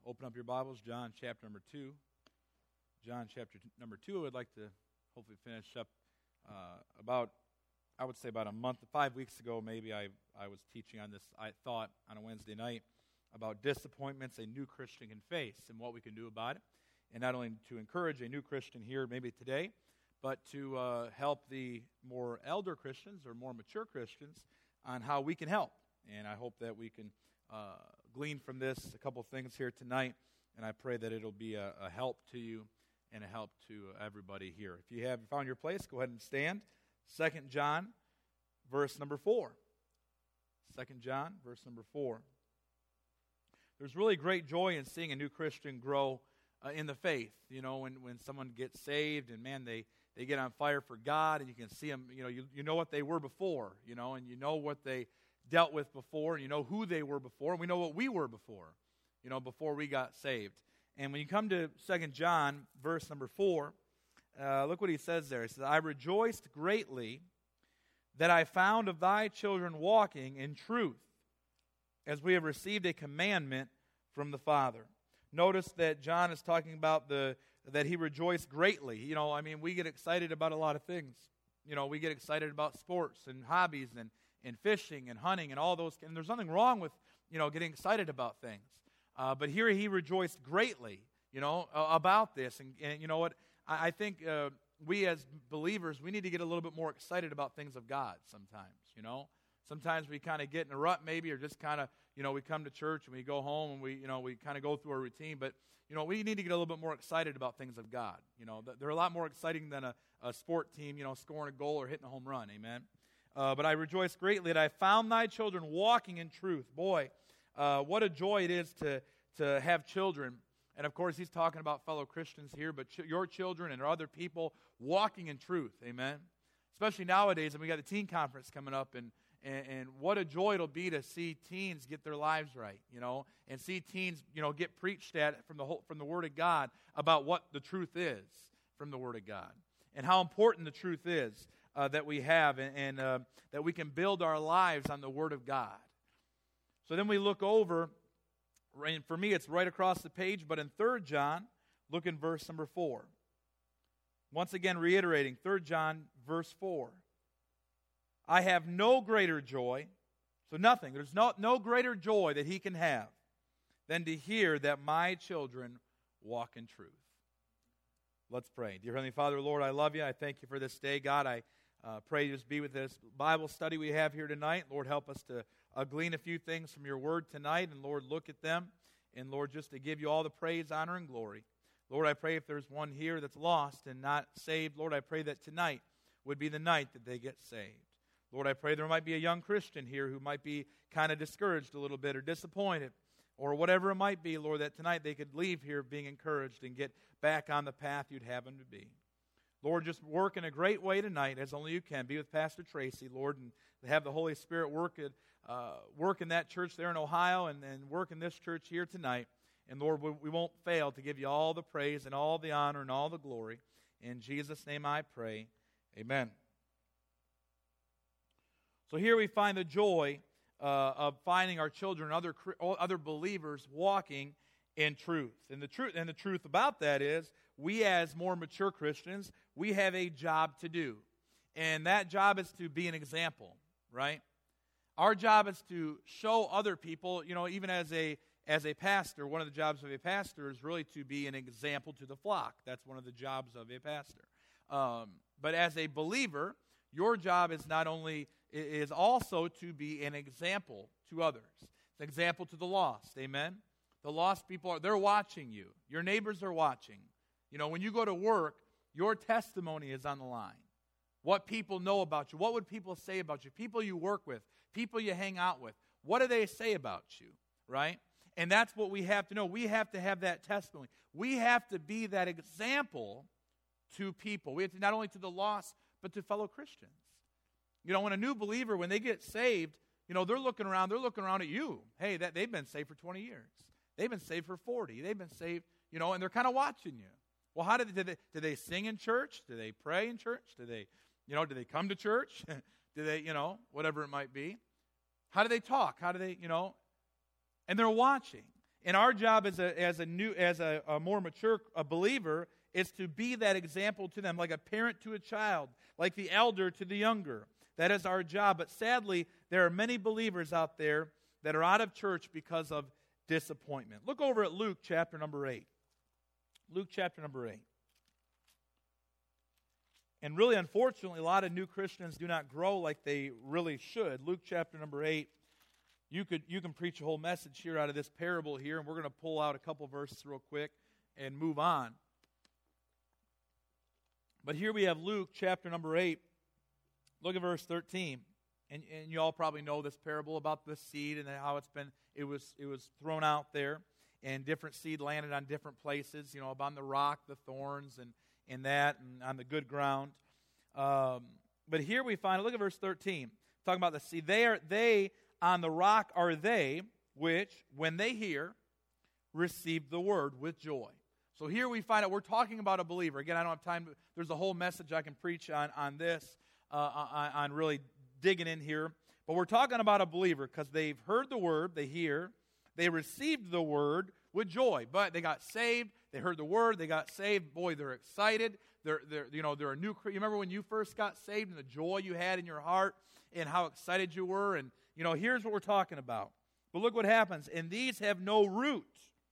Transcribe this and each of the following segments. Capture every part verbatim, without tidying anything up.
open up your Bibles, John chapter number two. John chapter t- number two, I would like to hopefully finish up uh, about, I would say about a month, five weeks ago maybe, I, I was teaching on this I thought on a Wednesday night about disappointments a new Christian can face and what we can do about it. And not only to encourage a new Christian here maybe today, but to uh, help the more elder Christians or more mature Christians on how we can help. And I hope that we can uh, glean from this a couple things here tonight, and I pray that it'll be a, a help to you and a help to everybody here. If you have found your place, go ahead and stand. Second John, verse number four. Second John, verse number four. There's really great joy in seeing a new Christian grow uh, in the faith. You know, when, when someone gets saved and, man, they, they get on fire for God, and you can see them, you know, you, you know what they were before, you know, and you know what they dealt with before, and you know who they were before, and we know what we were before, you know, before we got saved. And when you come to Second John, verse number four, uh, look what he says there. He says, I rejoiced greatly that I found of thy children walking in truth, as we have received a commandment from the Father. Notice that John is talking about the that he rejoiced greatly. You know, I mean, we get excited about a lot of things. You know, we get excited about sports and hobbies and and fishing and hunting and all those, and there's nothing wrong with, you know, getting excited about things. Uh, but here he rejoiced greatly, you know, uh, about this. And, and you know what, I, I think uh, we as believers, we need to get a little bit more excited about things of God sometimes, you know. Sometimes we kind of get in a rut maybe, or just kind of, you know, we come to church and we go home and we, you know, we kind of go through our routine. But, you know, we need to get a little bit more excited about things of God. You know, they're a lot more exciting than a, a sport team, you know, scoring a goal or hitting a home run, amen. Uh, but I rejoice greatly that I found thy children walking in truth. Boy, uh, what a joy it is to, to have children. And, of course, he's talking about fellow Christians here, but ch- your children and other people walking in truth, amen? Especially nowadays, and we got the teen conference coming up, and, and, and what a joy it'll be to see teens get their lives right, you know, and see teens, you know, get preached at from the whole, from the Word of God about what the truth is from the Word of God and how important the truth is. Uh, that we have, and, and uh, that we can build our lives on the Word of God. So then we look over, and for me it's right across the page, but in Third John, look in verse number four. Once again reiterating, Third John, verse four. I have no greater joy, so nothing, there's no, no greater joy that he can have than to hear that my children walk in truth. Let's pray. Dear Heavenly Father, Lord, I love you. I thank you for this day. God, I uh, pray you just be with this Bible study we have here tonight. Lord, help us to uh, glean a few things from your word tonight. And Lord, look at them. And Lord, just to give you all the praise, honor, and glory. Lord, I pray if there's one here that's lost and not saved, Lord, I pray that tonight would be the night that they get saved. Lord, I pray there might be a young Christian here who might be kind of discouraged a little bit or disappointed, or whatever it might be, Lord, that tonight they could leave here being encouraged and get back on the path you'd have them to be. Lord, just work in a great way tonight, as only you can. Be with Pastor Tracy, Lord, and have the Holy Spirit work, at, uh, work in that church there in Ohio and, and work in this church here tonight. And Lord, we, we won't fail to give you all the praise and all the honor and all the glory. In Jesus' name I pray, amen. So here we find the joy Uh, of finding our children, other other believers walking in truth. And the truth and the truth about that is, we as more mature Christians, we have a job to do. And that job is to be an example, right? Our job is to show other people, you know, even as a as a pastor, one of the jobs of a pastor is really to be an example to the flock. That's one of the jobs of a pastor. Um, but as a believer, your job is not only is also to be an example to others. It's an example to the lost. Amen? The lost people, are they're watching you. Your neighbors are watching. You know, when you go to work, your testimony is on the line. What people know about you. What would people say about you? People you work with. People you hang out with. What do they say about you? Right? And that's what we have to know. We have to have that testimony. We have to be that example to people. We have to, not only to the lost, but to fellow Christians. You know, when a new believer, when they get saved, you know, they're looking around, they're looking around at you. Hey, that they've been saved for twenty years. They've been saved for forty. They've been saved, you know, and they're kind of watching you. Well, how did they, did they, do they sing in church? Do they pray in church? Do they, you know, do they come to church? Do they, you know, whatever it might be? How do they talk? How do they, you know? And they're watching. And our job as a as a new as a, a more mature a believer is to be that example to them, like a parent to a child, like the elder to the younger. That is our job. But sadly, there are many believers out there that are out of church because of disappointment. Look over at Luke chapter number eight. Luke chapter number eight. And really, unfortunately, a lot of new Christians do not grow like they really should. Luke chapter number eight. You could you can preach a whole message here out of this parable here, and we're going to pull out a couple verses real quick and move on. But here we have Luke chapter number eight. Look at verse thirteen. And, and you all probably know this parable about the seed and how it's been, it was it was thrown out there, and different seed landed on different places, you know, on the rock, the thorns, and, and that, and on the good ground. Um, but here we find, look at verse thirteen, talking about the seed. They are they on the rock are they which, when they hear, receive the word with joy. So here we find out, we're talking about a believer. Again, I don't have time. To, there's a whole message I can preach on, on this, uh, on, on really digging in here. But we're talking about a believer because they've heard the word, they hear, they received the word with joy. But they got saved, they heard the word, they got saved. Boy, they're excited. They're, they're, you know, they're a new. You remember when you first got saved and the joy you had in your heart and how excited you were? And, you know, here's what we're talking about. But look what happens. And these have no root,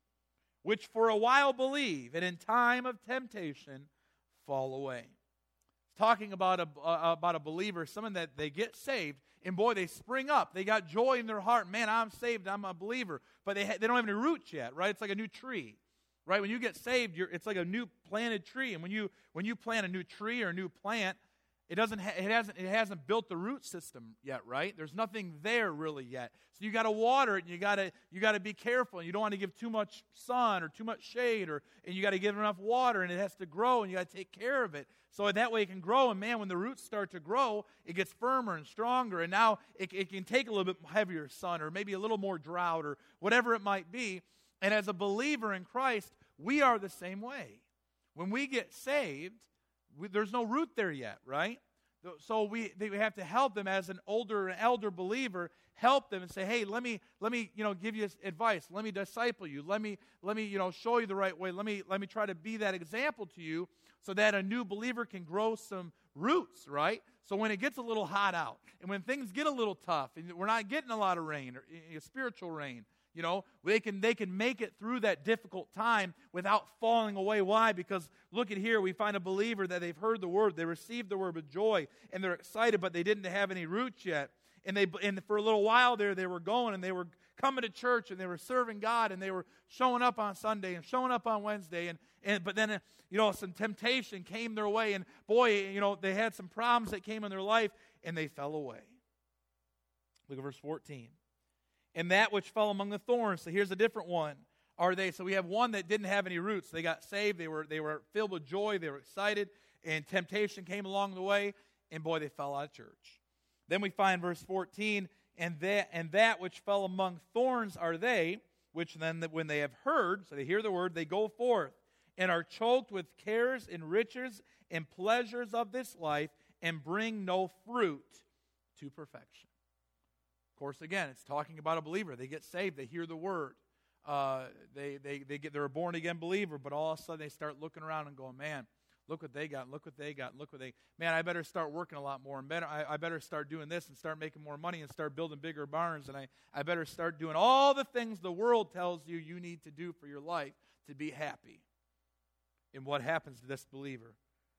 which for a while believe, and in time of temptation fall away. It's talking about a, uh, about a believer, someone that they get saved, and boy, they spring up. They got joy in their heart. Man, I'm saved, I'm a believer. But they, ha- they don't have any roots yet, right? It's like a new tree, right? When you get saved, you're, it's like a new planted tree. And when you when you plant a new tree or a new plant, it doesn't ha- it hasn't it hasn't built the root system yet, right? There's nothing there really yet. So you got to water it, and you got to you got to be careful. And you don't want to give too much sun or too much shade, or and you got to give it enough water, and it has to grow, and you got to take care of it. So that way it can grow. And man, when the roots start to grow, it gets firmer and stronger. And now it, it can take a little bit heavier sun, or maybe a little more drought, or whatever it might be. And as a believer in Christ, we are the same way. When we get saved, we, there's no root there yet, right? So we they have to help them as an older, elder believer, help them and say, hey, let me, let me, you know, give you advice. Let me disciple you. Let me, let me, you know, show you the right way. Let me, let me try to be that example to you so that a new believer can grow some roots, right? So when it gets a little hot out and when things get a little tough and we're not getting a lot of rain or uh, spiritual rain, you know, they can they can make it through that difficult time without falling away. Why? Because look at here, we find a believer that they've heard the word, they received the word with joy, and they're excited, but they didn't have any roots yet. And they and for a little while there, they were going and they were coming to church and they were serving God and they were showing up on Sunday and showing up on Wednesday. And, and but then, you know, some temptation came their way, and boy, you know, they had some problems that came in their life and they fell away. Look at verse fourteen. And that which fell among the thorns. So here's a different one. Are they? So we have one that didn't have any roots. They got saved. They were they were filled with joy. They were excited. And temptation came along the way. And boy, they fell out of church. Then we find verse fourteen. And that, and that which fell among thorns are they, which then when they have heard, so they hear the word, they go forth and are choked with cares and riches and pleasures of this life and bring no fruit to perfection. Of course, again, it's talking about a believer. They get saved. They hear the word. Uh, they they they get they're a born again believer, but all of a sudden they start looking around and going, man, look what they got. Look what they got. Look what they. Man, I better start working a lot more, and better I, I better start doing this and start making more money and start building bigger barns, and I I better start doing all the things the world tells you you need to do for your life to be happy. And what happens to this believer?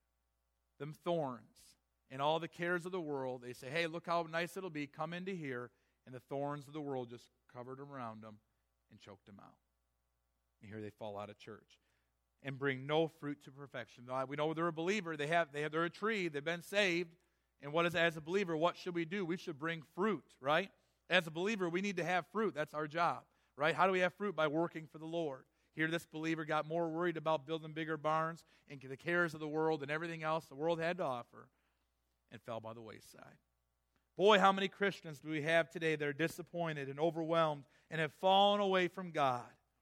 Them thorns and all the cares of the world. They say, hey, look how nice it'll be. Come into here. And the thorns of the world just covered around them and choked them out. And here they fall out of church and bring no fruit to perfection. We know they're a believer. They have, they have, they're a tree. They've been saved. And what is, as a believer, what should we do? We should bring fruit, right? As a believer, we need to have fruit. That's our job, right? How do we have fruit? By working for the Lord. Here, this believer got more worried about building bigger barns and the cares of the world and everything else the world had to offer and fell by the wayside. Boy, how many Christians do we have today that are disappointed and overwhelmed and have fallen away from God?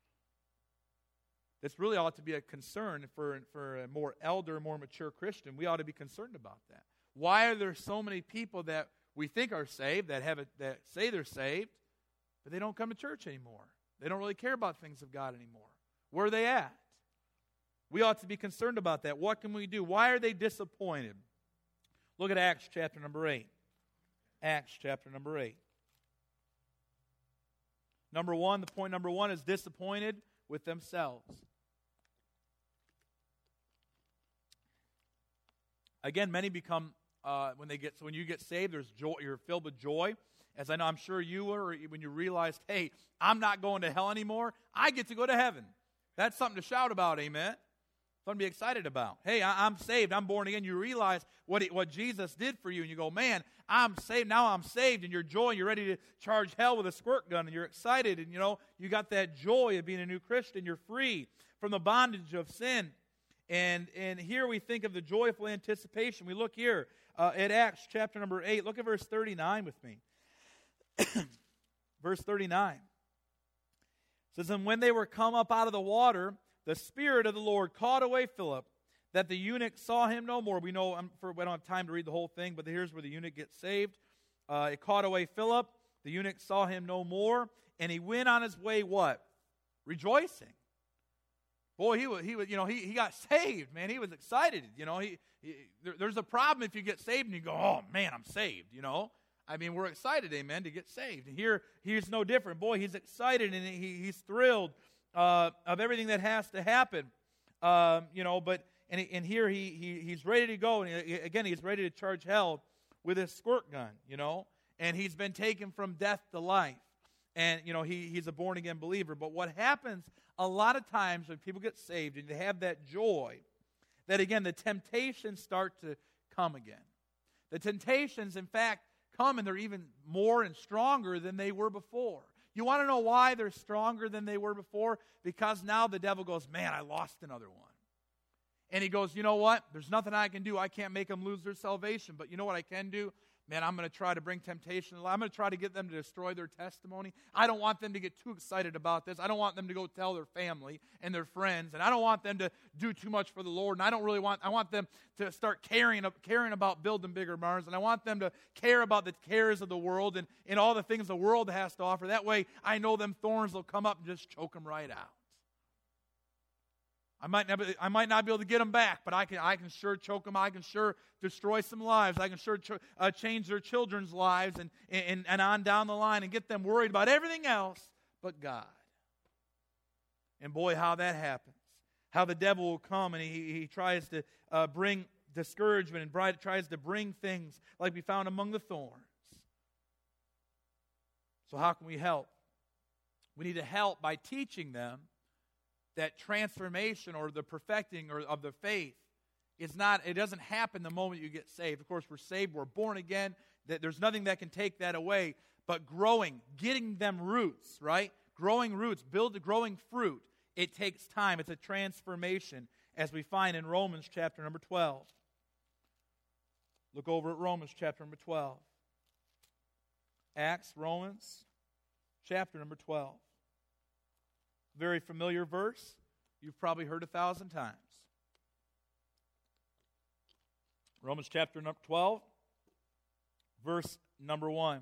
This really ought to be a concern for, for a more elder, more mature Christian. We ought to be concerned about that. Why are there so many people that we think are saved, that have a, that say they're saved, but they don't come to church anymore? They don't really care about things of God anymore. Where are they at? We ought to be concerned about that. What can we do? Why are they disappointed? Look at Acts chapter number eight. Acts chapter number eight. Number one, the point number one is disappointed with themselves. Again, many become, uh, when they get, so when you get saved, there's joy, you're filled with joy. As I know, I'm sure you were, when you realized, hey, I'm not going to hell anymore. I get to go to heaven. That's something to shout about, amen? Something to be excited about. Hey, I, I'm saved. I'm born again. You realize what he, what Jesus did for you, and you go, man, I'm saved. Now I'm saved, and you're joy. You're ready to charge hell with a squirt gun, and you're excited, and you know you got that joy of being a new Christian. You're free from the bondage of sin, and and here we think of the joyful anticipation. We look here uh, at Acts chapter number eight. Look at verse thirty-nine with me. Verse thirty-nine says, and when they were come up out of the water, the Spirit of the Lord caught away Philip, that the eunuch saw him no more. We know, um, for, we don't have time to read the whole thing, but here's where the eunuch gets saved. Uh, it caught away Philip. The eunuch saw him no more, and he went on his way, what? Rejoicing. Boy, he was, he was, you know, he, he got saved, man. He was excited. You know, he, he there, there's a problem if you get saved and you go, oh, man, I'm saved, you know. I mean, we're excited, amen, to get saved. And here, he's no different. Boy, he's excited and he, he's thrilled uh, of everything that has to happen. Um, you know, but, and, he, and here he, he he's ready to go. And he, again, he's ready to charge hell with his squirt gun, you know. And he's been taken from death to life. And, you know, he, he's a born-again believer. But what happens a lot of times when people get saved and they have that joy, that, again, the temptations start to come again. The temptations, in fact, come and they're even more and stronger than they were before. You want to know why they're stronger than they were before? Because now the devil goes, man, I lost another one. And he goes, you know what? There's nothing I can do. I can't make them lose their salvation. But you know what I can do? Man, I'm going to try to bring temptation. I'm going to try to get them to destroy their testimony. I don't want them to get too excited about this. I don't want them to go tell their family and their friends. And I don't want them to do too much for the Lord. And I don't really want, I want them to start caring, caring about building bigger barns. And I want them to care about the cares of the world and, and all the things the world has to offer. That way, I know them thorns will come up and just choke them right out. I might not be, I might not be able to get them back, but I can I can sure choke them. I can sure destroy some lives. I can sure ch- uh, change their children's lives and, and, and on down the line and get them worried about everything else but God. And boy, how that happens. How the devil will come and he, he tries to uh, bring discouragement and bright, tries to bring things like we found among the thorns. So how can we help? We need to help by teaching them that transformation or the perfecting or of the faith is not, it doesn't happen the moment you get saved. Of course, we're saved, we're born again. That there's nothing that can take that away. But growing, getting them roots, right? Growing roots, build growing fruit. It takes time. It's a transformation, as we find in Romans chapter number twelve. Look over at Romans chapter number twelve. Acts, Romans, chapter number twelve. Very familiar verse. You've probably heard a thousand times. Romans chapter number twelve, verse number one.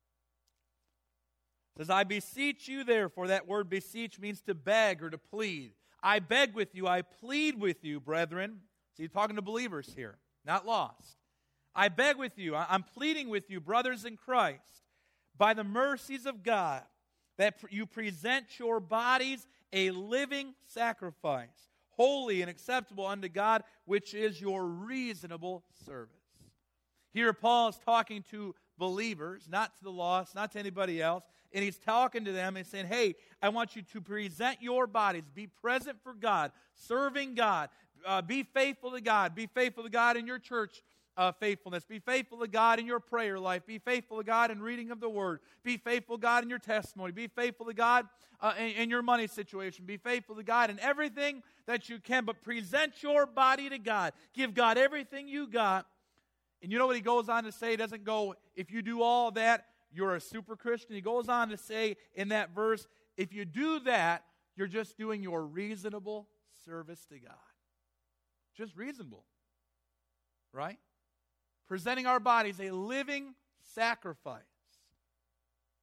It says, I beseech you therefore, that word beseech means to beg or to plead. I beg with you, I plead with you, brethren. So he's talking to believers here, not lost. I beg with you, I'm pleading with you, brothers in Christ, by the mercies of God, that you present your bodies a living sacrifice, holy and acceptable unto God, which is your reasonable service. Here Paul is talking to believers, not to the lost, not to anybody else, and he's talking to them and saying, hey, I want you to present your bodies, be present for God, serving God, uh, be faithful to God, be faithful to God in your church Uh, faithfulness. Be faithful to God in your prayer life. Be faithful to God in reading of the Word. Be faithful to God in your testimony. Be faithful to God uh, in, in your money situation. Be faithful to God in everything that you can, but present your body to God. Give God everything you got. And you know what he goes on to say? He doesn't go, if you do all that, you're a super Christian. He goes on to say in that verse, if you do that, you're just doing your reasonable service to God. Just reasonable. Right? Presenting our bodies a living sacrifice.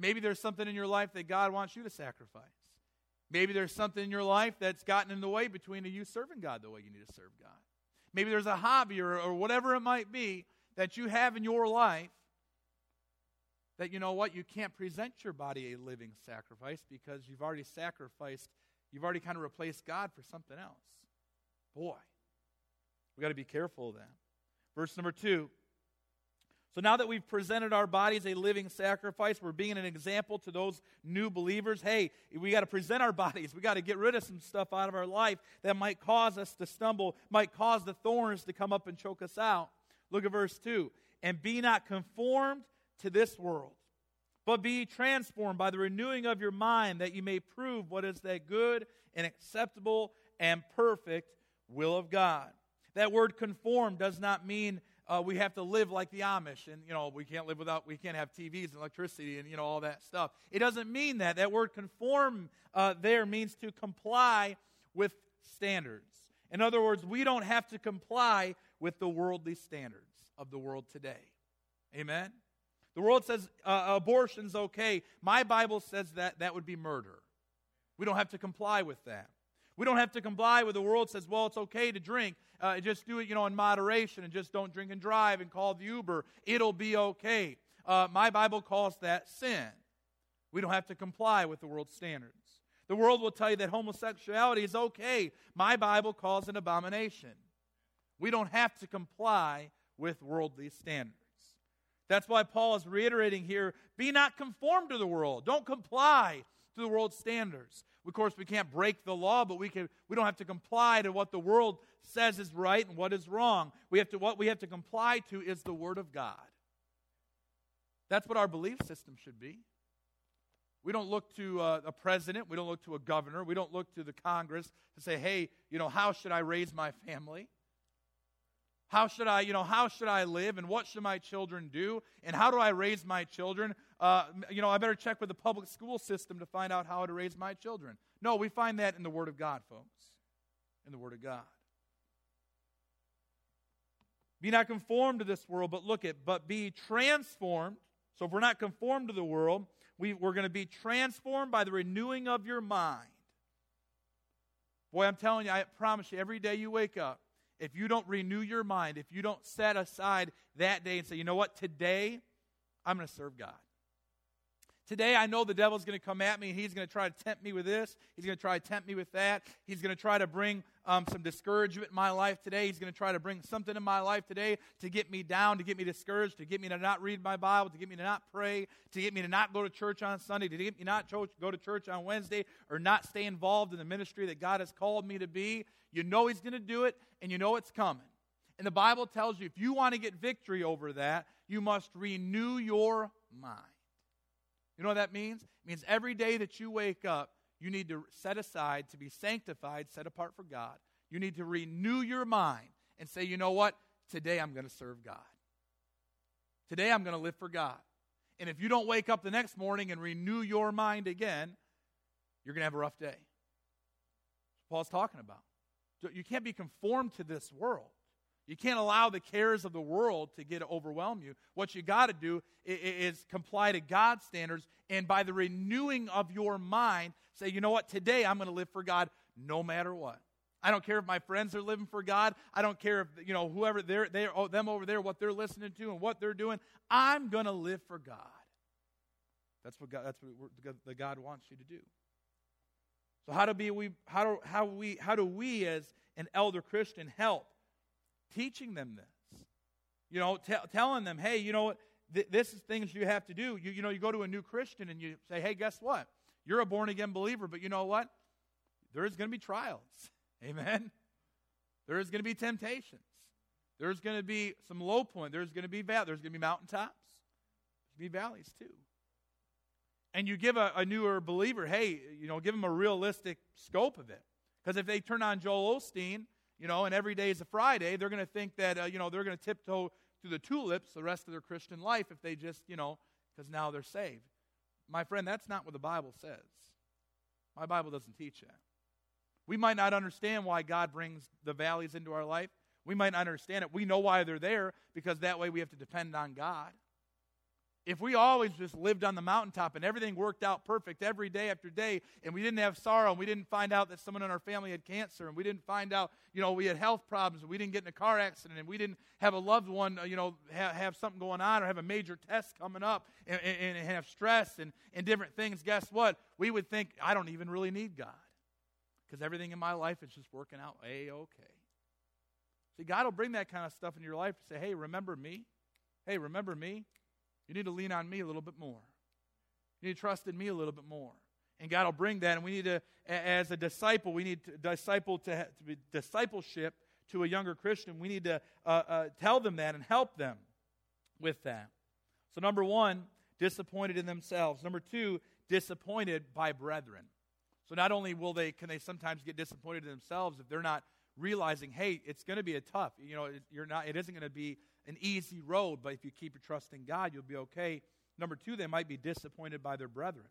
Maybe there's something in your life that God wants you to sacrifice. Maybe there's something in your life that's gotten in the way between you serving God the way you need to serve God. Maybe there's a hobby or, or whatever it might be that you have in your life that, you know what, you can't present your body a living sacrifice because you've already sacrificed, you've already kind of replaced God for something else. Boy, we got to be careful of that. Verse number two. So now that we've presented our bodies a living sacrifice, we're being an example to those new believers. Hey, we got to present our bodies. We got to get rid of some stuff out of our life that might cause us to stumble, might cause the thorns to come up and choke us out. Look at verse two. And be not conformed to this world, but be transformed by the renewing of your mind, that you may prove what is that good and acceptable and perfect will of God. That word conform does not mean Uh, we have to live like the Amish, and you know we can't live without, we can't have T Vs and electricity and you know all that stuff. It doesn't mean that. That word conform uh, there means to comply with standards. In other words, we don't have to comply with the worldly standards of the world today. Amen? The world says uh, abortion's okay. My Bible says that that would be murder. We don't have to comply with that. We don't have to comply with the world says, well, it's okay to drink. Uh, just do it, you know, in moderation, and just don't drink and drive and call the Uber. It'll be okay. Uh, my Bible calls that sin. We don't have to comply with the world's standards. The world will tell you that homosexuality is okay. My Bible calls it abomination. We don't have to comply with worldly standards. That's why Paul is reiterating here, be not conformed to the world. Don't comply to the world's standards. Of course, we can't break the law, but we can. We don't have to comply to what the world says is right and what is wrong. We have to. What we have to comply to is the Word of God. That's what our belief system should be. We don't look to uh, a president. We don't look to a governor. We don't look to the Congress to say, "Hey, you know, how should I raise my family? How should I, you know, how should I live? And what should my children do? And how do I raise my children? Uh, you know, I better check with the public school system to find out how to raise my children." No, we find that in the Word of God, folks. In the Word of God. Be not conformed to this world, but look at, but be transformed. So if we're not conformed to the world, we, we're going to be transformed by the renewing of your mind. Boy, I'm telling you, I promise you, every day you wake up, if you don't renew your mind, if you don't set aside that day and say, you know what, today I'm going to serve God. Today I know the devil's going to come at me and he's going to try to tempt me with this. He's going to try to tempt me with that. He's going to try to bring um, some discouragement in my life today. He's going to try to bring something in my life today to get me down, to get me discouraged, to get me to not read my Bible, to get me to not pray, to get me to not go to church on Sunday, to get me not to go to church on Wednesday, or not stay involved in the ministry that God has called me to be. You know he's going to do it, and you know it's coming. And the Bible tells you if you want to get victory over that, you must renew your mind. You know what that means? It means every day that you wake up, you need to set aside to be sanctified, set apart for God. You need to renew your mind and say, you know what? Today I'm going to serve God. Today I'm going to live for God. And if you don't wake up the next morning and renew your mind again, you're going to have a rough day. That's what Paul's talking about. You can't be conformed to this world. You can't allow the cares of the world to get to overwhelm you. What you got to do is, is comply to God's standards, and by the renewing of your mind, say, you know what, today I'm going to live for God no matter what. I don't care if my friends are living for God. I don't care if, you know, whoever they're, they're oh, them over there, what they're listening to and what they're doing. I'm going to live for God. That's what God, that's what the God wants you to do. So how do be we how do how we how do we as an elder Christian help teaching them this? You know, t- telling them, hey, you know what, th- this is things you have to do. You you know, you go to a new Christian and you say, hey, guess what? You're a born again believer, but you know what? There is going to be trials. Amen. There is going to be temptations. There's going to be some low point. There's going to be val- there's going to be mountaintops. There's going to be valleys too. And you give a, a newer believer, hey, you know, give them a realistic scope of it. Because if they turn on Joel Osteen, you know, and every day is a Friday, they're going to think that, uh, you know, they're going to tiptoe through the tulips the rest of their Christian life if they just, you know, because now they're saved. My friend, that's not what the Bible says. My Bible doesn't teach that. We might not understand why God brings the valleys into our life. We might not understand it. We know why they're there, because that way we have to depend on God. If we always just lived on the mountaintop and everything worked out perfect every day after day, and we didn't have sorrow, and we didn't find out that someone in our family had cancer, and we didn't find out, you know, we had health problems, and we didn't get in a car accident, and we didn't have a loved one, you know, have, have something going on or have a major test coming up and, and, and have stress and, and different things, guess what? We would think, I don't even really need God because everything in my life is just working out A-okay. See, God will bring that kind of stuff into your life to say, hey, remember me? Hey, remember me? You need to lean on me a little bit more. You need to trust in me a little bit more. And God will bring that, and we need to, as a disciple, we need to disciple to, to be discipleship to a younger Christian. We need to uh, uh, tell them that and help them with that. So number one, disappointed in themselves. Number two, disappointed by brethren. So not only will they, can they sometimes get disappointed in themselves if they're not realizing, hey, it's going to be a tough, you know, it, you're not, it isn't going to be an easy road, but if you keep your trust in God, you'll be okay. Number two, they might be disappointed by their brethren.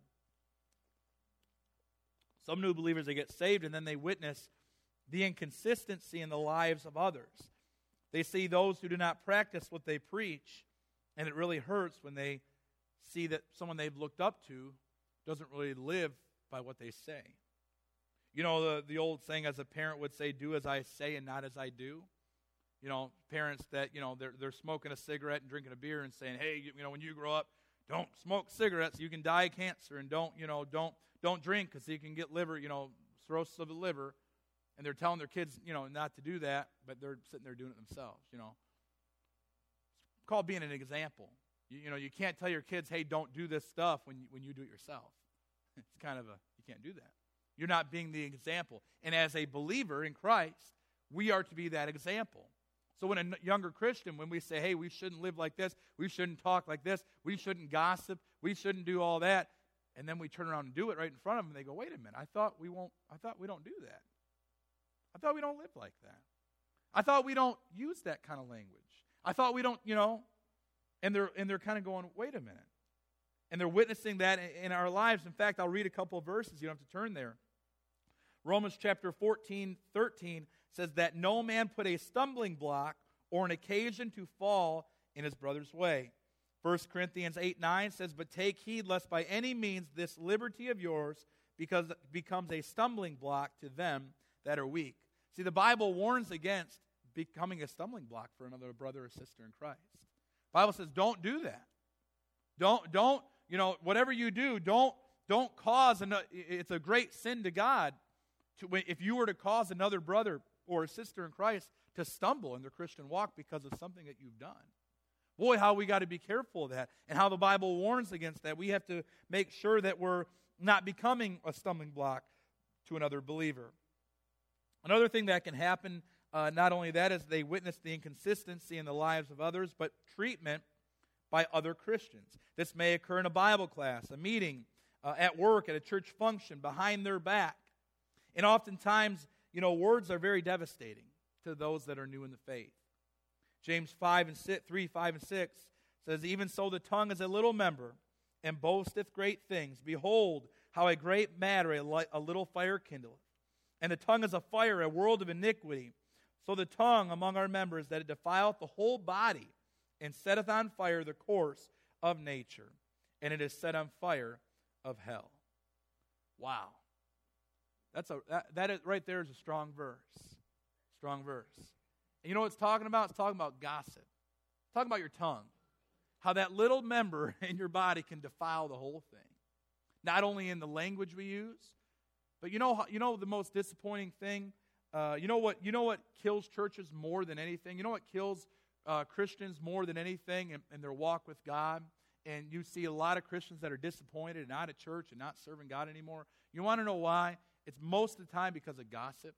Some new believers, they get saved, and then they witness the inconsistency in the lives of others. They see those who do not practice what they preach, and it really hurts when they see that someone they've looked up to doesn't really live by what they say. You know, the, the old saying, as a parent would say, do as I say and not as I do. You know, parents that, you know, they're, they're smoking a cigarette and drinking a beer and saying, hey, you, you know, when you grow up, don't smoke cigarettes. You can die of cancer, and don't, you know, don't don't drink because you can get liver, you know, cirrhosis of the liver. And they're telling their kids, you know, not to do that, but they're sitting there doing it themselves, you know. It's called being an example. You, you know, you can't tell your kids, hey, don't do this stuff when you, when you do it yourself. It's kind of a, you can't do that. You're not being the example. And as a believer in Christ, we are to be that example. So when a younger Christian, when we say, hey, we shouldn't live like this, we shouldn't talk like this, we shouldn't gossip, we shouldn't do all that, and then we turn around and do it right in front of them, and they go, wait a minute, I thought we won't, I thought we don't do that. I thought we don't live like that. I thought we don't use that kind of language. I thought we don't, you know, and they're and they're kind of going, wait a minute. And they're witnessing that in our lives. In fact, I'll read a couple of verses. You don't have to turn there. Romans chapter fourteen, thirteen says that no man put a stumbling block or an occasion to fall in his brother's way. First Corinthians eight, nine says, but take heed lest by any means this liberty of yours because becomes a stumbling block to them that are weak. See, the Bible warns against becoming a stumbling block for another brother or sister in Christ. The Bible says, don't do that. Don't, don't, you know, whatever you do, don't, don't cause, an, it's a great sin to God to, if you were to cause another brother or a sister in Christ to stumble in their Christian walk because of something that you've done. Boy, how we got to be careful of that, and how the Bible warns against that. We have to make sure that we're not becoming a stumbling block to another believer. Another thing that can happen, uh, not only that, is they witness the inconsistency in the lives of others, but treatment by other Christians. This may occur in a Bible class, a meeting, uh, at work, at a church function, behind their back. And oftentimes, you know, words are very devastating to those that are new in the faith. James five and six, three, five, and six says, even so the tongue is a little member, and boasteth great things. Behold, how a great matter a, li- a little fire kindleth. And the tongue is a fire, a world of iniquity. So the tongue among our members, that it defileth the whole body, and setteth on fire the course of nature, and it is set on fire of hell. Wow. That's a that, that is, right there is a strong verse. Strong verse. And you know what it's talking about? It's talking about gossip. It's talking about your tongue. How that little member in your body can defile the whole thing. Not only in the language we use, but you know, you know the most disappointing thing. Uh, you know what? You know what kills churches more than anything. You know what kills uh, Christians more than anything in, in their walk with God. And you see a lot of Christians that are disappointed and not at church and not serving God anymore. You want to know why? It's most of the time because of gossip.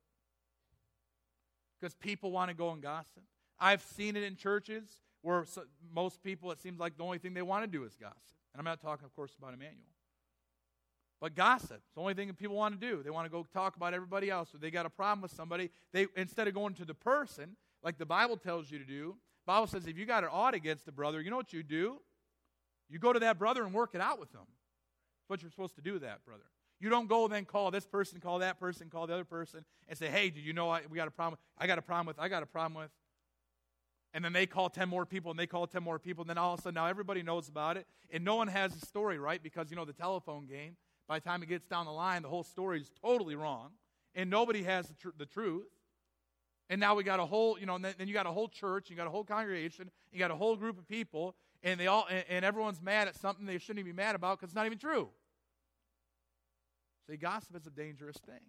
Because people want to go and gossip. I've seen it in churches where so, most people, it seems like the only thing they want to do is gossip. And I'm not talking, of course, about Emmanuel. But gossip, it's the only thing that people want to do. They want to go talk about everybody else. Or they got a problem with somebody. They instead of going to the person, like the Bible tells you to do, the Bible says if you got an ought against a brother, you know what you do? You go to that brother and work it out with them. That's what you're supposed to do with that brother. You don't go and then call this person, call that person, call the other person, and say, hey, did you know I, we got a problem? I got a problem with, I got a problem with. And then they call ten more people, and they call ten more people, and then all of a sudden now everybody knows about it, and no one has a story, right? Because, you know, the telephone game, by the time it gets down the line, the whole story is totally wrong, and nobody has the, tr- the truth. And now we got a whole, you know, and then, then you got a whole church, you got a whole congregation, you got a whole group of people, and they all, and, and everyone's mad at something they shouldn't even be mad about because it's not even true. See, gossip is a dangerous thing.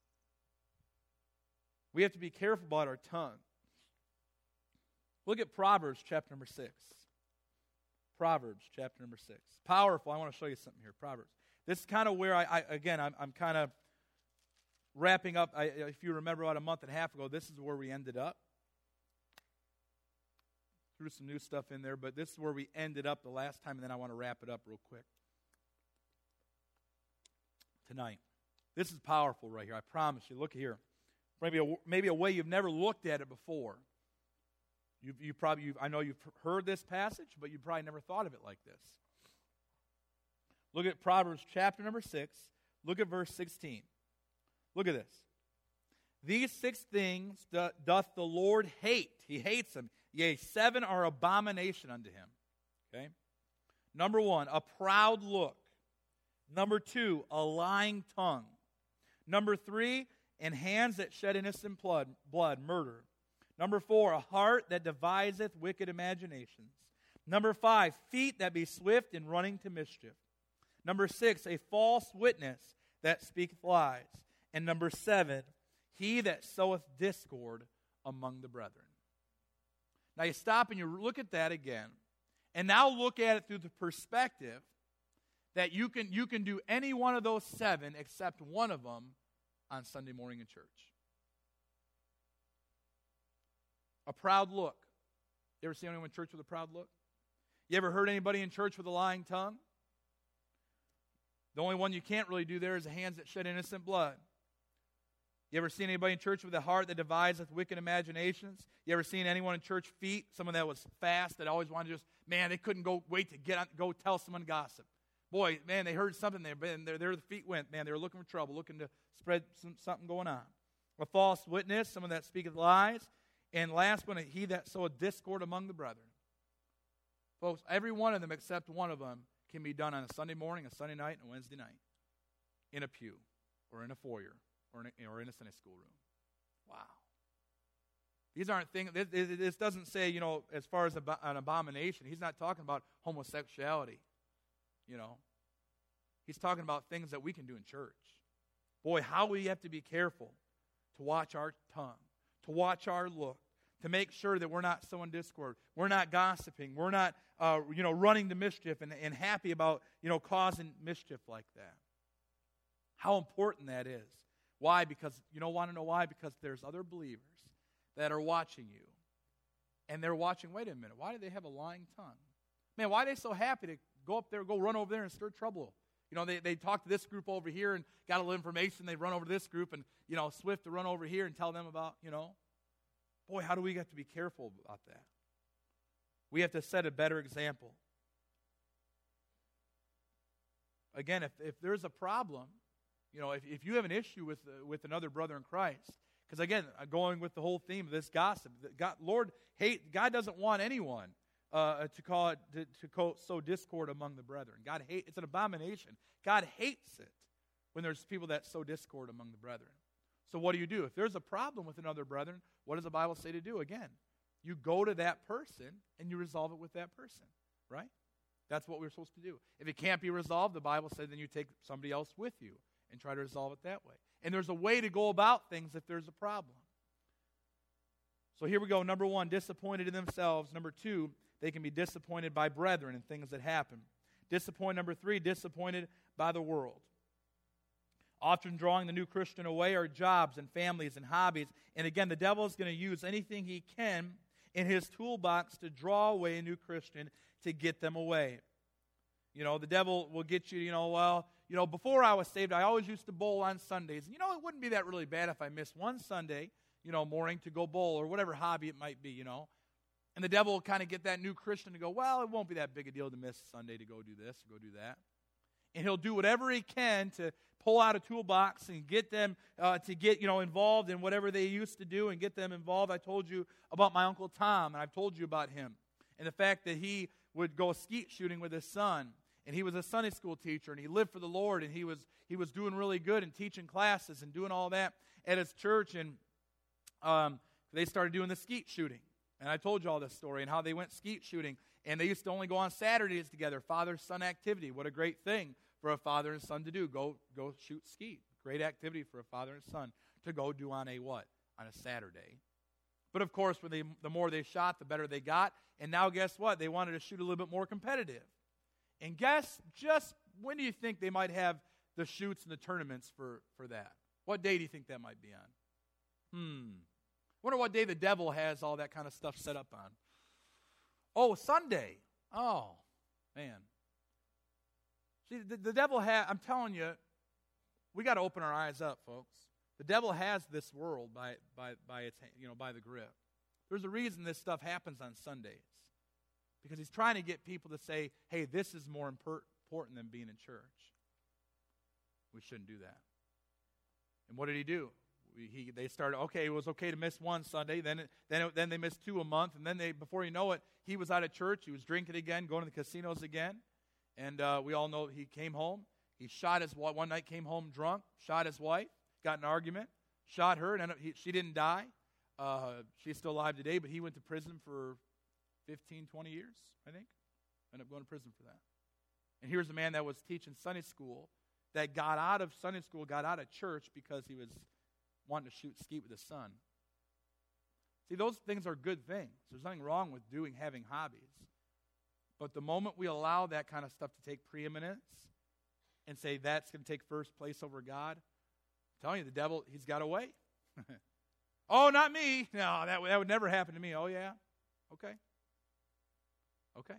We have to be careful about our tongue. Look at Proverbs chapter number six. Proverbs chapter number six. Powerful. I want to show you something here. Proverbs. This is kind of where I, I again, I'm, I'm kind of wrapping up. I, if you remember about a month and a half ago, this is where we ended up. Threw some new stuff in there, but this is where we ended up the last time, and then I want to wrap it up real quick. Tonight. This is powerful right here. I promise you. Look here. Maybe a, maybe a way you've never looked at it before. You you probably you've, I know you've heard this passage, but you probably never thought of it like this. Look at Proverbs chapter number six. Look at verse sixteen. Look at this. These six things do, doth the Lord hate. He hates them. Yea, seven are abomination unto him. Okay. Number one, a proud look. Number two, a lying tongue. Number three, and hands that shed innocent blood, blood, murder. Number four, a heart that deviseth wicked imaginations. Number five, feet that be swift in running to mischief. Number six, a false witness that speaketh lies. And number seven, he that soweth discord among the brethren. Now you stop and you look at that again, and now look at it through the perspective that you can, you can do any one of those seven except one of them on Sunday morning in church. A proud look. You ever see anyone in church with a proud look? You ever heard anybody in church with a lying tongue? The only one you can't really do there is the hands that shed innocent blood. You ever seen anybody in church with a heart that deviseth wicked imaginations? You ever seen anyone in church feet, someone that was fast, that always wanted to just, man, they couldn't go wait to get on, go tell someone gossip. Boy, man, they heard something there, and there, there the feet went. Man, they were looking for trouble, looking to spread some, something going on. A false witness, someone that speaketh lies. And last one, he that soweth discord among the brethren. Folks, every one of them except one of them can be done on a Sunday morning, a Sunday night, and a Wednesday night. In a pew, or in a foyer, or in a, or in a Sunday school room. Wow. These aren't things, this, this doesn't say, you know, as far as an abomination. He's not talking about homosexuality. You know. He's talking about things that we can do in church. Boy, how we have to be careful to watch our tongue, to watch our look, to make sure that we're not sowing discord, we're not gossiping, we're not, uh, you know, running to mischief and, and happy about, you know, causing mischief like that. How important that is. Why? Because, you know, want to know why? Because there's other believers that are watching you, and they're watching, wait a minute, why do they have a lying tongue? Man, why are they so happy to go up there, go run over there and stir trouble? You know, they, they talk to this group over here and got a little information. They run over to this group and, you know, swift to run over here and tell them about, you know. Boy, how do we have to be careful about that? We have to set a better example. Again, if, if there's a problem, you know, if, if you have an issue with, uh, with another brother in Christ, because again, going with the whole theme of this gossip, that God, Lord, hate, God doesn't want anyone Uh, to call it to, to call, sow discord among the brethren. God hate it's an abomination. God hates it when there's people that sow discord among the brethren. So what do you do? If there's a problem with another brethren, what does the Bible say to do? Again, you go to that person and you resolve it with that person, right? That's what we're supposed to do. If it can't be resolved, the Bible says then you take somebody else with you and try to resolve it that way. And there's a way to go about things if there's a problem. So here we go. Number one, disappointed in themselves. Number two, they can be disappointed by brethren and things that happen. Disappointed, number three, disappointed by the world. Often drawing the new Christian away are jobs and families and hobbies. And again, the devil is going to use anything he can in his toolbox to draw away a new Christian to get them away. You know, the devil will get you, you know, well, you know, before I was saved, I always used to bowl on Sundays. And, you know, it wouldn't be that really bad if I missed one Sunday, you know, morning to go bowl or whatever hobby it might be, you know. And the devil will kind of get that new Christian to go, well, it won't be that big a deal to miss Sunday to go do this or go do that. And he'll do whatever he can to pull out a toolbox and get them uh, to get, you know, involved in whatever they used to do and get them involved. I told you about my Uncle Tom, and I've told you about him. And the fact that he would go skeet shooting with his son. And he was a Sunday school teacher, and he lived for the Lord, and he was he was doing really good and teaching classes and doing all that at his church. And um, they started doing the skeet shooting. And I told you all this story and how they went skeet shooting. And they used to only go on Saturdays together, father-son activity. What a great thing for a father and son to do. Go go shoot skeet. Great activity for a father and son to go do on a what? On a Saturday. But of course, when they, the more they shot, the better they got. And now guess what? They wanted to shoot a little bit more competitive. And guess just when do you think they might have the shoots and the tournaments for, for that? What day do you think that might be on? Hmm. Wonder what day the devil has all that kind of stuff set up on. Oh, Sunday. Oh, man. See, the, the devil has, I'm telling you, we got to open our eyes up, folks. The devil has this world by, by, by its, you know, by the grip. There's a reason this stuff happens on Sundays. Because he's trying to get people to say, hey, this is more important than being in church. We shouldn't do that. And what did he do? We, he, they started, okay, it was okay to miss one Sunday, then it, then it, then they missed two a month, and then they, before you know it, he was out of church, he was drinking again, going to the casinos again, and uh, we all know he came home, he shot his wife, one night came home drunk, shot his wife, got in an argument, shot her, and ended up, he, she didn't die. Uh, she's still alive today, but he went to prison for fifteen, twenty years, I think. Ended up going to prison for that. And here's a man that was teaching Sunday school that got out of Sunday school, got out of church because he was wanting to shoot skeet with his son. See, those things are good things. There's nothing wrong with doing, having hobbies. But the moment we allow that kind of stuff to take preeminence and say that's going to take first place over God, I'm telling you, the devil, he's got a way. Oh, not me. No, that, that would never happen to me. Oh, yeah? Okay. Okay.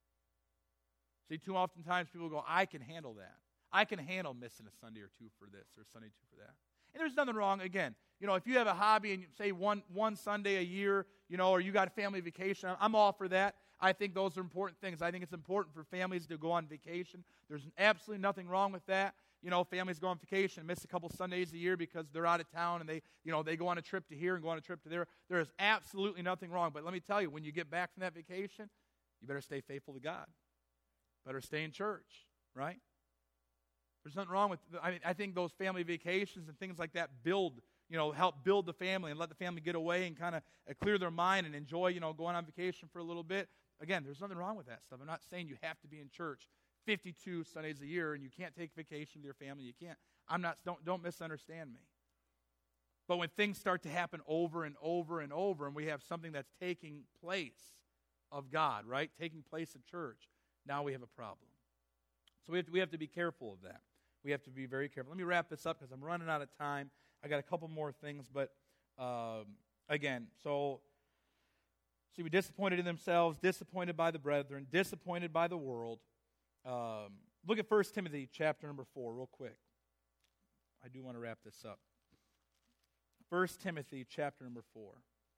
See, too oftentimes people go, I can handle that. I can handle missing a Sunday or two for this or Sunday two for that. And there's nothing wrong. Again, you know, if you have a hobby and you say one one Sunday a year, you know, or you got a family vacation, I'm all for that. I think those are important things. I think it's important for families to go on vacation. There's absolutely nothing wrong with that. You know, families go on vacation, miss a couple Sundays a year because they're out of town and they, you know, they go on a trip to here and go on a trip to there. There is absolutely nothing wrong. But let me tell you, when you get back from that vacation, you better stay faithful to God. Better stay in church, right? There's nothing wrong with, I mean, I think those family vacations and things like that build, you know, help build the family and let the family get away and kind of uh, clear their mind and enjoy, you know, going on vacation for a little bit. Again, there's nothing wrong with that stuff. I'm not saying you have to be in church fifty-two Sundays a year and you can't take vacation with your family. You can't. I'm not, don't, don't misunderstand me. But when things start to happen over and over and over and we have something that's taking place of God, right, taking place in church, now we have a problem. So we have to, we have to be careful of that. We have to be very careful. Let me wrap this up because I'm running out of time. I got a couple more things, but um, again, so see, we disappointed in themselves, disappointed by the brethren, disappointed by the world. Um, look at First Timothy chapter number four real quick. I do want to wrap this up. First Timothy chapter number four.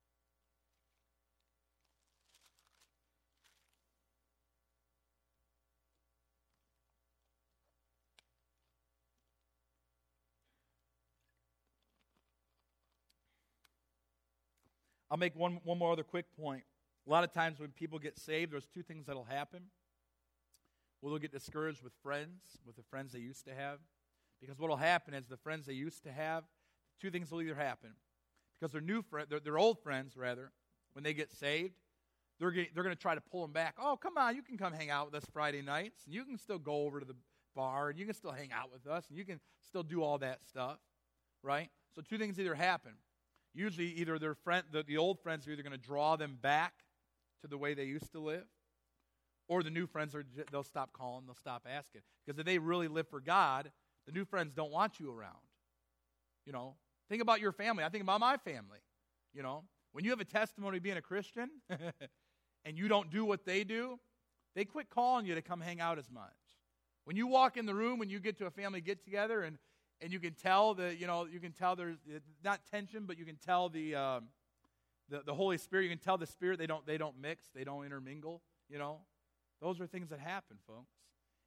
I'll make one, one more other quick point. A lot of times when people get saved, there's two things that will happen. Well, they'll get discouraged with friends, with the friends they used to have. Because what will happen is the friends they used to have, two things will either happen. Because their new friend, their, their old friends, rather, when they get saved, they're, get, they're going to try to pull them back. Oh, come on, you can come hang out with us Friday nights, and you can still go over to the bar, and you can still hang out with us, and you can still do all that stuff, right? So two things either happen. Usually either their friend, the, the old friends are either going to draw them back to the way they used to live, or the new friends, are they'll stop calling, they'll stop asking. Because if they really live for God, the new friends don't want you around. You know, think about your family. I think about my family. You know, when you have a testimony of being a Christian and you don't do what they do, they quit calling you to come hang out as much. When you walk in the room, when you get to a family get-together and And you can tell that, you know, you can tell there's not tension, but you can tell the, um, the the Holy Spirit. You can tell the Spirit. They don't they don't mix. They don't intermingle. You know, those are things that happen, folks.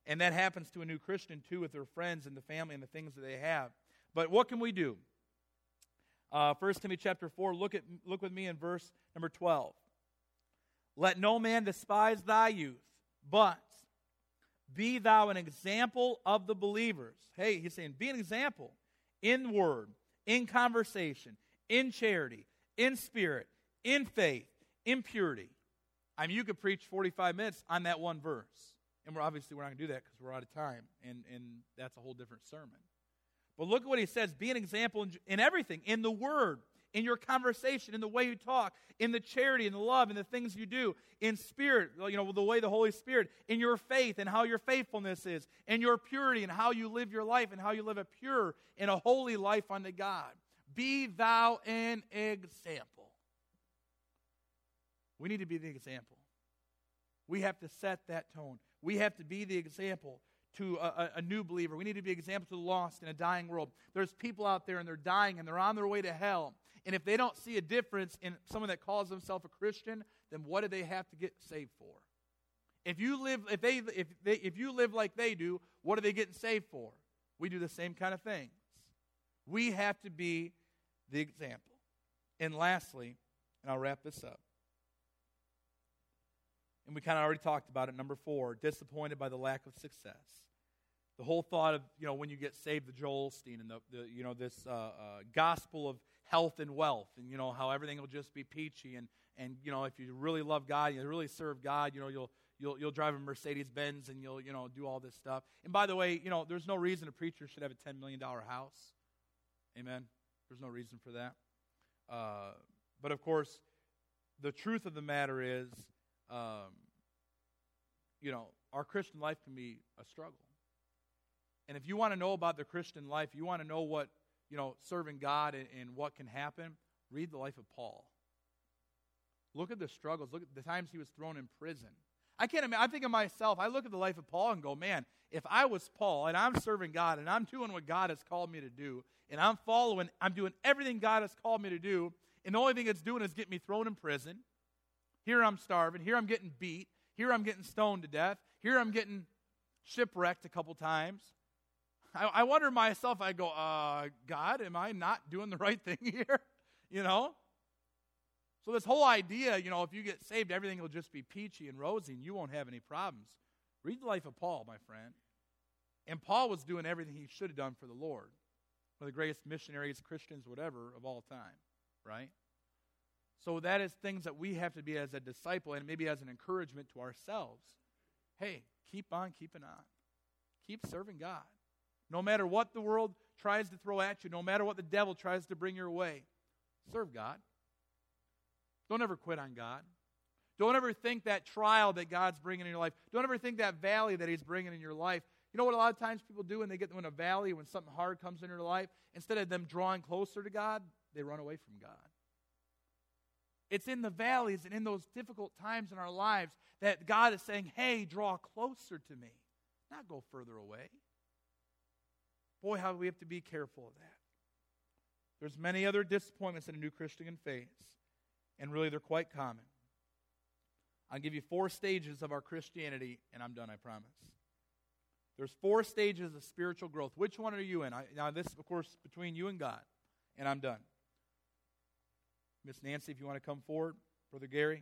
And that happens to a new Christian, too, with their friends and the family and the things that they have. But what can we do? Uh, First Timothy chapter four, look at look with me in verse number twelve. Let no man despise thy youth, but be thou an example of the believers. Hey, he's saying, be an example in word, in conversation, in charity, in spirit, in faith, in purity. I mean, you could preach forty-five minutes on that one verse. And we're obviously we're not going to do that because we're out of time, and, and that's a whole different sermon. But look at what he says. Be an example in, in everything, in the word, in your conversation, in the way you talk, in the charity, in the love, in the things you do, in spirit, you know, the way the Holy Spirit, in your faith and how your faithfulness is, in your purity and how you live your life and how you live a pure and a holy life unto God. Be thou an example. We need to be the example. We have to set that tone. We have to be the example to a, a, a new believer. We need to be an example to the lost in a dying world. There's people out there and they're dying and they're on their way to hell. And if they don't see a difference in someone that calls themselves a Christian, then what do they have to get saved for? If you live, if they, if they, if you live like they do, what are they getting saved for? We do the same kind of things. We have to be the example. And lastly, and I'll wrap this up. And we kind of already talked about it. Number four, disappointed by the lack of success. The whole thought of, you know, when you get saved, the Joel Osteen and the, the you know, this uh, uh, gospel of health and wealth, and, you know, how everything will just be peachy, and, and you know, if you really love God, you really serve God, you know, you'll you'll you'll drive a Mercedes Benz and you'll, you know, do all this stuff. And by the way, you know, there's no reason a preacher should have a ten million dollars house. Amen? There's no reason for that. Uh, but of course, the truth of the matter is, Um, you know, our Christian life can be a struggle. And if you want to know about the Christian life, you want to know what, you know, serving God and, and what can happen, read the life of Paul. Look at the struggles. Look at the times he was thrown in prison. I can't imagine. I think of myself. I look at the life of Paul and go, man, if I was Paul and I'm serving God and I'm doing what God has called me to do, and I'm following, I'm doing everything God has called me to do, and the only thing it's doing is get me thrown in prison. Here I'm starving. Here I'm getting beat. Here I'm getting stoned to death. Here I'm getting shipwrecked a couple times. I, I wonder myself, I go, uh, God, am I not doing the right thing here? You know? So this whole idea, you know, if you get saved, everything will just be peachy and rosy and you won't have any problems. Read the life of Paul, my friend. And Paul was doing everything he should have done for the Lord. One of the greatest missionaries, Christians, whatever, of all time. Right? So that is things that we have to be as a disciple and maybe as an encouragement to ourselves. Hey, keep on keeping on. Keep serving God. No matter what the world tries to throw at you, no matter what the devil tries to bring your way, serve God. Don't ever quit on God. Don't ever think that trial that God's bringing in your life. Don't ever think that valley that he's bringing in your life. You know what a lot of times people do when they get in a valley, when something hard comes in their life? Instead of them drawing closer to God, they run away from God. It's in the valleys and in those difficult times in our lives that God is saying, hey, draw closer to me, not go further away. Boy, how we have to be careful of that. There's many other disappointments that a new Christian can face, and really they're quite common. I'll give you four stages of our Christianity, and I'm done, I promise. There's four stages of spiritual growth. Which one are you in? I, now, this, of course, between you and God, and I'm done. Miss Nancy, if you want to come forward. Brother Gary.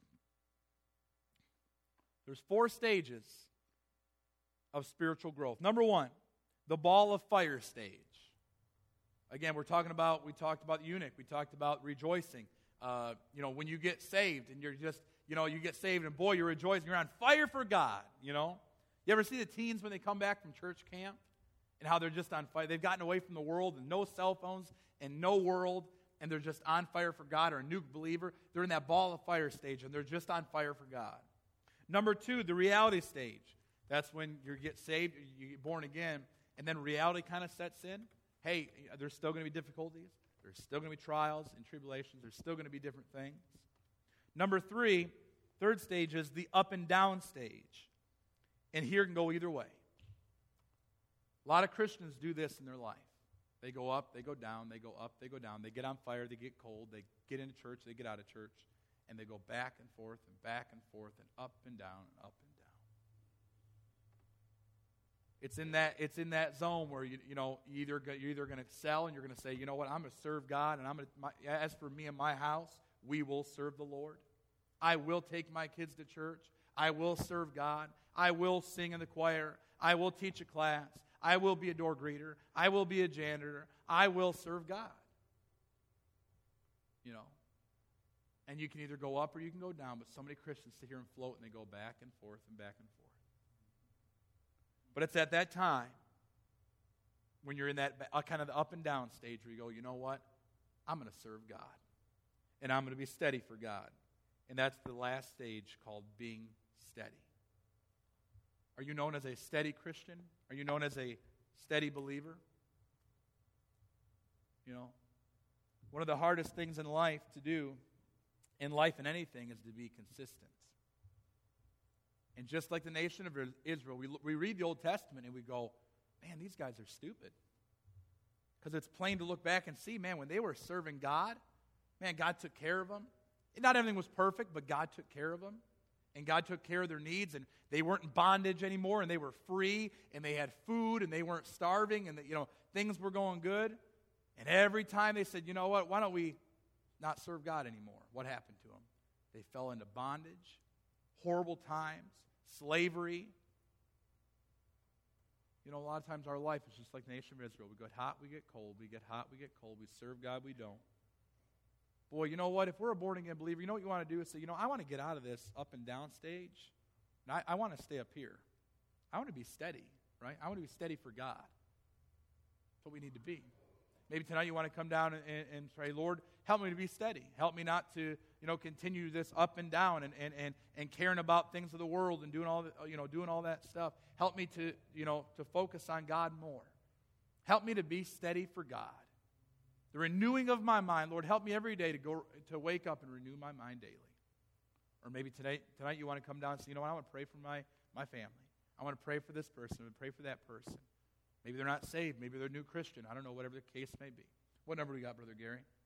There's four stages of spiritual growth. Number one, the ball of fire stage. Again, we're talking about, we talked about the eunuch. We talked about rejoicing. Uh, you know, when you get saved and you're just, you know, you get saved and boy, you're rejoicing. You're on fire for God, you know. You ever see the teens when they come back from church camp and how they're just on fire? They've gotten away from the world and no cell phones and no world, and they're just on fire for God, or a new believer. They're in that ball of fire stage, and they're just on fire for God. Number two, the reality stage. That's when you get saved, you get born again, and then reality kind of sets in. Hey, there's still going to be difficulties. There's still going to be trials and tribulations. There's still going to be different things. Number three, third stage is the up and down stage. And here can go either way. A lot of Christians do this in their life. They go up, they go down, they go up, they go down. They get on fire, they get cold, they get into church, they get out of church, and they go back and forth and back and forth and up and down and up and down. It's in that it's in that zone where you you know you either go, you're either going to excel and you're going to say, you know what, I'm going to serve God, and I'm going to. As for me and my house, we will serve the Lord. I will take my kids to church. I will serve God. I will sing in the choir. I will teach a class. I will be a door greeter. I will be a janitor. I will serve God. You know, and you can either go up or you can go down. But so many Christians sit here and float, and they go back and forth and back and forth. But it's at that time when you're in that uh, kind of the up and down stage where you go, you know what? I'm going to serve God. And I'm going to be steady for God. And that's the last stage called being steady. Are you known as a steady Christian? Are you known as a steady believer? You know, one of the hardest things in life to do, in life and anything, is to be consistent. And just like the nation of Israel, we, we read the Old Testament and we go, man, these guys are stupid. Because it's plain to look back and see, man, when they were serving God, man, God took care of them. And not everything was perfect, but God took care of them. And God took care of their needs, and they weren't in bondage anymore, and they were free, and they had food, and they weren't starving, and the, you know things were going good. And every time they said, you know what, why don't we not serve God anymore? What happened to them? They fell into bondage, horrible times, slavery. You know, a lot of times our life is just like the nation of Israel. We get hot, we get cold. We get hot, we get cold. We serve God, we don't. Boy, you know what? If we're a born-again believer, you know what you want to do is say, you know, I want to get out of this up and down stage. And I, I want to stay up here. I want to be steady, right? I want to be steady for God. That's what we need to be. Maybe tonight you want to come down and, and, and pray, Lord, help me to be steady. Help me not to, you know, continue this up and down and, and, and, and caring about things of the world and doing all the, you know, doing all that stuff. Help me to, you know, to focus on God more. Help me to be steady for God. The renewing of my mind, Lord, help me every day to go to wake up and renew my mind daily. Or maybe tonight, tonight you want to come down and say, you know what, I want to pray for my, my family. I want to pray for this person. I want to pray for that person. Maybe they're not saved. Maybe they're a new Christian. I don't know, whatever the case may be. What number do we got, Brother Gary?